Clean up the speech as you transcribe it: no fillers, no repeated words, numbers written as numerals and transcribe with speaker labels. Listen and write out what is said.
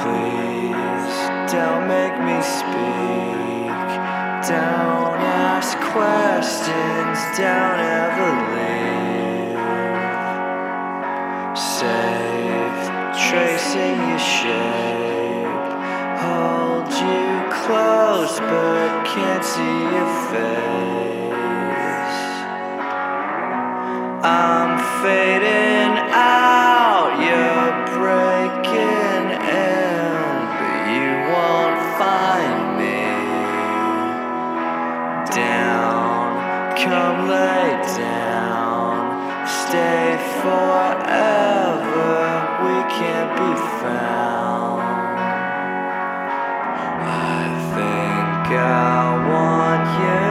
Speaker 1: Please don't make me speak. Don't ask questions. Don't ever leave. Safe, tracing your shape. Hold you close, but can't see your face. I'm fading out. You're breaking in, but you won't find me. Down, come lay down. Stay forever. We can't be found. I think I want you.